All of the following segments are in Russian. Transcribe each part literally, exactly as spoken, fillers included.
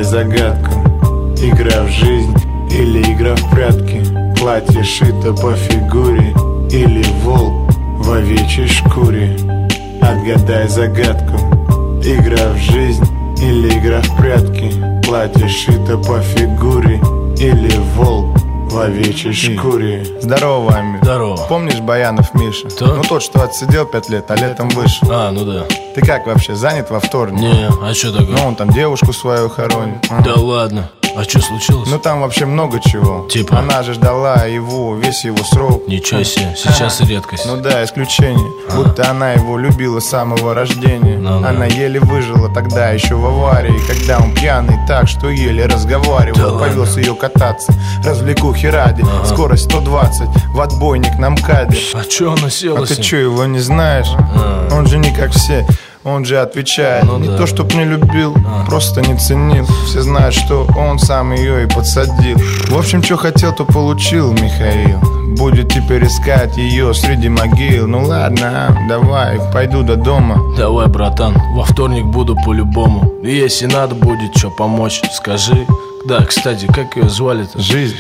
загадку. Игра в жизнь или игра в прятки? Платье шито по фигуре или волк в овечьей шкуре? Отгадай загадку. Игра в жизнь или игра в прятки? Платье шито по фигуре или волк в овечьей шкуре? Здорово, Амир. Здорово. Помнишь Баянов Миша? Кто? Ну тот, что отсидел пять лет, а летом вышел. А, ну да. Ты как вообще, занят во вторник? Не, а что такое? Ну он там девушку свою хоронит. А. Да ладно. А что случилось? Ну там вообще много чего. Типа? Она же ждала его, весь его срок. Ничего себе, сейчас А. редкость. Ну да, исключение. А. Будто она его любила с самого рождения. Ну да. Она еле выжила тогда еще в аварии, когда он пьяный так, что еле разговаривал. Да Повез ее кататься, развлекухи ради. Ага. Скорость сто двадцать, в отбойник на МКАДе. А чё она села А с ты ним? чё, его не знаешь? А. Он же не как все. Он же отвечает, Ну не да. то чтоб не любил, А. просто не ценил. Все знают, что он сам ее и подсадил. В общем, что хотел, то получил Михаил. Будет теперь искать ее среди могил. Ну ладно, давай, пойду до дома. Давай, братан, во вторник буду по-любому. И если надо будет что помочь, скажи. Да, кстати, как ее звали-то? Жизнь.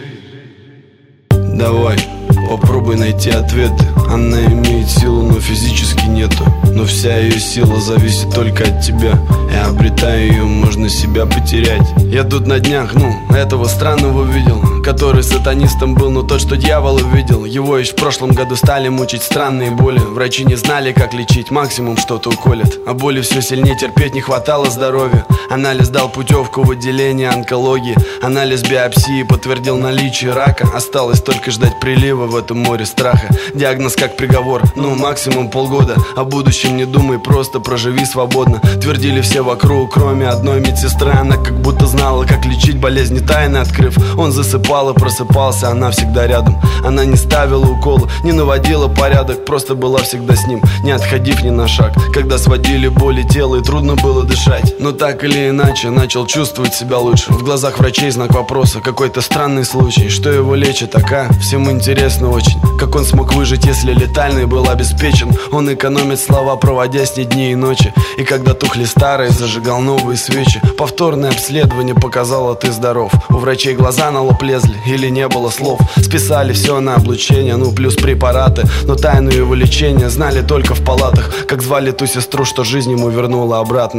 Давай, попробуй найти ответы. Она имеет силу, но физически нету. Но вся ее сила зависит только от тебя. И обретая ее, можно себя потерять. Я тут на днях, ну, этого странного видел, который сатанистом был, но тот, что дьявола видел. Его еще в прошлом году стали мучить странные боли. Врачи не знали, как лечить, максимум что-то уколят. А боли все сильнее, терпеть не хватало здоровья. Анализ дал путевку в отделение онкологии. Анализ биопсии подтвердил наличие рака. Осталось только ждать прилива в этом море страха. Диагноз как приговор, ну максимум полгода. О будущем не думай, просто проживи свободно. Твердили все вокруг, кроме одной медсестры. Она как будто знала, как лечить болезни тайны открыв. Он засыпал и просыпался, она всегда рядом. Она не ставила уколы, не наводила порядок, просто была всегда с ним, не отходив ни на шаг. Когда сводили боли тела и трудно было дышать, но так или иначе начал чувствовать себя лучше. В глазах врачей знак вопроса, какой-то странный случай. Что его лечит, ака? Всем интересно очень. Как он смог выжить, если летальный был обеспечен? Он экономит слова, проводя с ней дни и ночи. И когда тухли старые, зажигал новые свечи. Повторное обследование показало, ты здоров. У врачей глаза на лоб лезли, или не было слов. Списали все на облучение, ну плюс препараты. Но тайну его лечения знали только в палатах. Как звали ту сестру, что жизнь ему вернула обратно.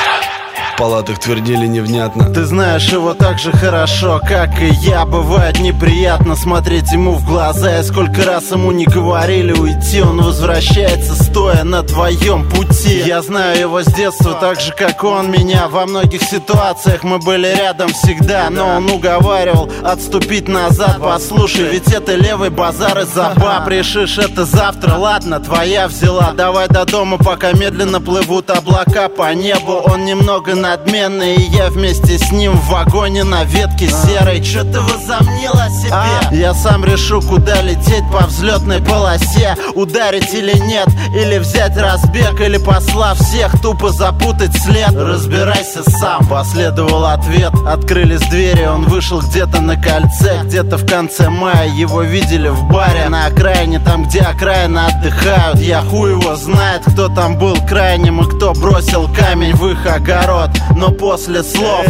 В палатах твердили невнятно. Ты знаешь его так же хорошо, как и я. Бывает неприятно смотреть ему в глаза. И сколько раз ему не говорили уйти, он возвращается, стоя на твоем пути. Я знаю его с детства, так же как он меня. Во многих ситуациях мы были рядом всегда, но он уговаривал отступить назад. Послушай, ведь это левый базар из-за баб. Решишь это завтра, ладно, твоя взяла. Давай до дома, пока медленно плывут облака по небу. Он немного надменный, и я вместе с ним в вагоне на ветке серой. Чё ты возомнил о себе? А? Я сам решу, куда лететь по взлетной полосе. Ударить или нет, или взять разбег, или послав всех тупо запутать след. Разбирайся сам, последовал ответ. Открылись двери, он вышел где-то на кольце. Где-то в конце мая его видели в баре на окраине, там где окраины отдыхают. Я хуй его знает, кто там был крайним и кто бросил камень в их огород. Но после слов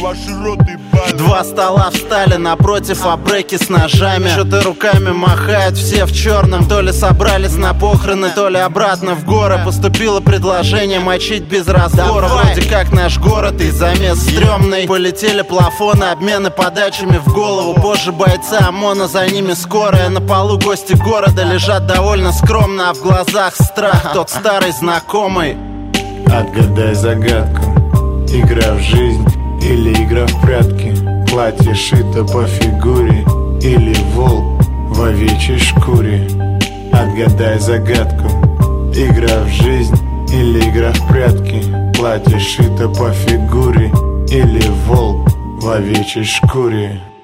два стола встали напротив, а бреки с ножами. Что-то руками махают, все в черном. То ли собрались на похороны, то ли обратно в горы. Поступило предложение мочить без разбора. Вроде как наш город и замес стрёмный. Полетели плафоны, обмены подачами в голову. Позже бойцы ОМОНа, за ними скорая. На полу гости города лежат довольно скромно, а в глазах страх, тот старый знакомый. Отгадай загадку. Игра в жизнь или игра в прятки? Платье шито по фигуре или волк в овечьей шкуре? Отгадай загадку. Игра в жизнь или игра в прятки? Платье шито по фигуре или волк в овечьей шкуре?